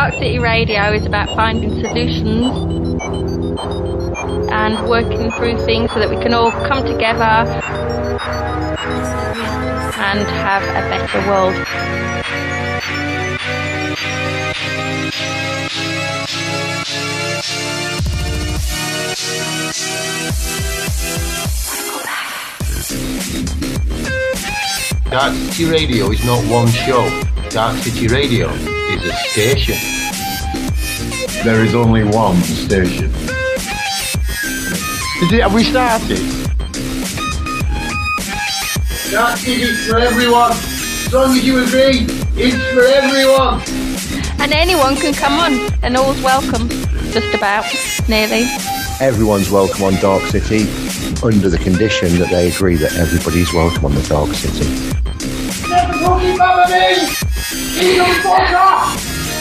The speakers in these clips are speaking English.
Dark City Radio is about finding solutions and working through things so that we can all come together and have a better world. Dark City Radio is not one show. Dark City Radio is a station. There is only one station. Have we started? Dark City's for everyone. As long as you agree, it's for everyone. And anyone can come on, and all's welcome. Just about, nearly. Everyone's welcome on Dark City, under the condition that they agree that everybody's welcome on the Dark City. Never talking about me! You don't fuck off!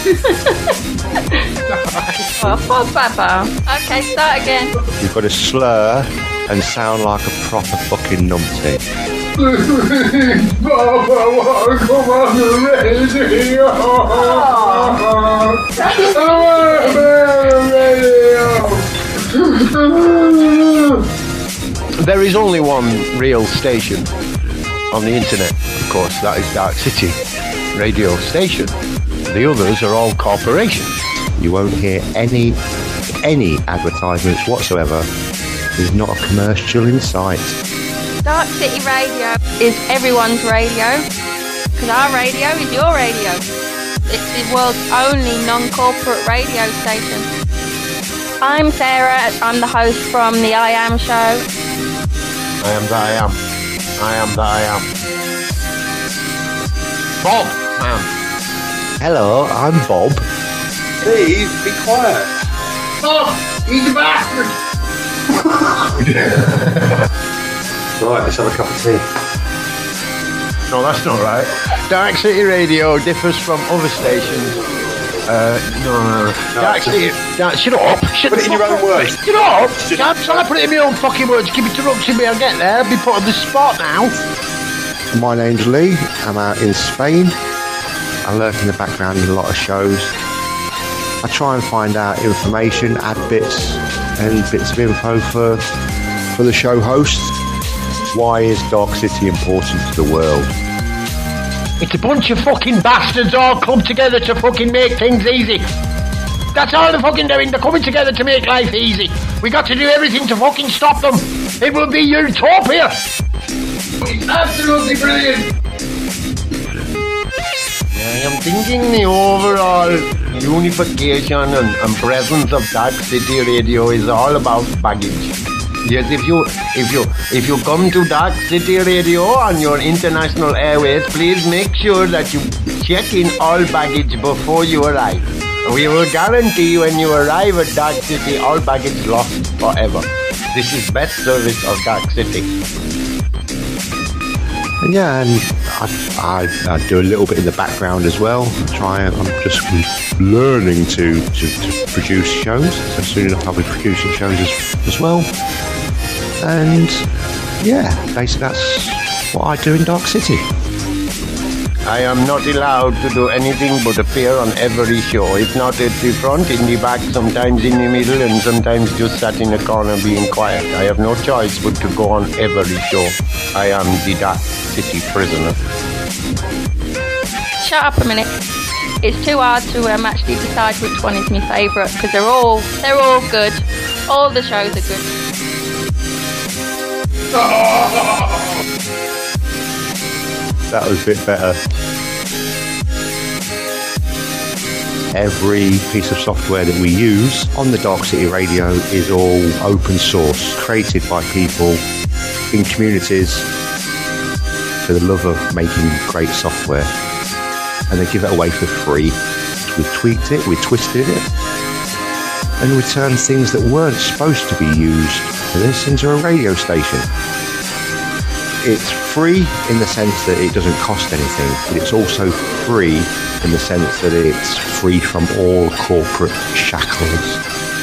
Well, fuck Papa. Okay, start again. You've got to slur and sound like a proper fucking numpty. Papa, come on the radio! There is only one real station on the internet, of course, that is Dark City Radio Station. The others are all corporations. You won't hear any advertisements whatsoever. There's not a commercial in sight. Dark City Radio is everyone's radio, because our radio is your radio. It's the world's only non-corporate radio station. I'm Sarah, I'm the host from the I Am Show. I am that I am. I am that I am. Bob, man. Hello, I'm Bob. Please, be quiet. Bob, he's a bastard. Right, let's have a cup of tea. No, that's not right. Dark City Radio differs from other stations. No. Dark City. Shut up. Put it in your own words. Shut up. Shall I put it in my own fucking words? Keep interrupting me. I'll get there. I'll be put on the spot now. My name's Lee. I'm out in Spain. I lurk in the background in a lot of shows. I try and find out information, add bits and bits of info for the show hosts. Why is Dark City important to the world? It's a bunch of fucking bastards all come together to fucking make things easy. That's all they're fucking doing. They're coming together to make life easy. We got to do everything to fucking stop them. It will be utopia. It's absolutely brilliant. I am thinking the overall unification and presence of Dark City Radio is all about baggage. Yes, if you come to Dark City Radio on your international airways, please make sure that you check in all baggage before you arrive. We will guarantee when you arrive at Dark City, all baggage lost forever. This is best service of Dark City. Yeah, and I do a little bit in the background as well. I'm just learning to produce shows. So soon enough I'll be producing shows as well. And yeah, basically that's what I do in Dark City. I am not allowed to do anything but appear on every show. If not at the front, in the back, sometimes in the middle, and sometimes just sat in a corner being quiet. I have no choice but to go on every show. I am the Dark City prisoner. Shut up a minute. It's too hard to actually decide which one is my favourite, because they're all good. All the shows are good. That was a bit better. Every piece of software that we use on the Dark City Radio is all open source, created by people in communities for the love of making great software. And they give it away for free. We've tweaked it, we twisted it, and we turned things that weren't supposed to be used for this into a radio station. It's free in the sense that it doesn't cost anything, but it's also free in the sense that it's free from all corporate shackles.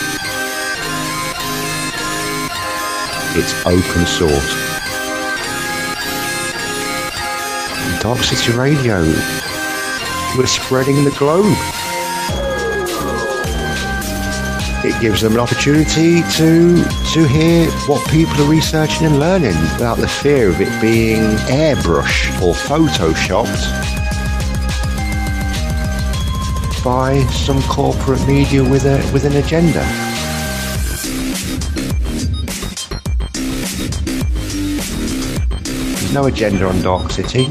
It's open source. Dark City Radio, we're spreading the globe. It gives them an opportunity to hear what people are researching and learning without the fear of it being airbrushed or photoshopped by some corporate media with an agenda. There's no agenda on Dark City.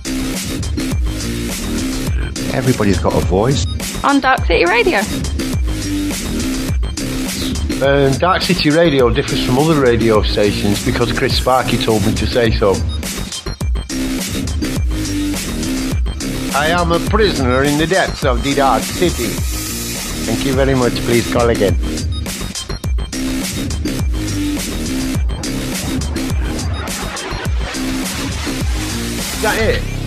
Everybody's got a voice. On Dark City Radio. Dark City Radio differs from other radio stations because Chris Sparky told me to say so. I am a prisoner in the depths of the Dark City. Thank you very much. Please call again. Is that it?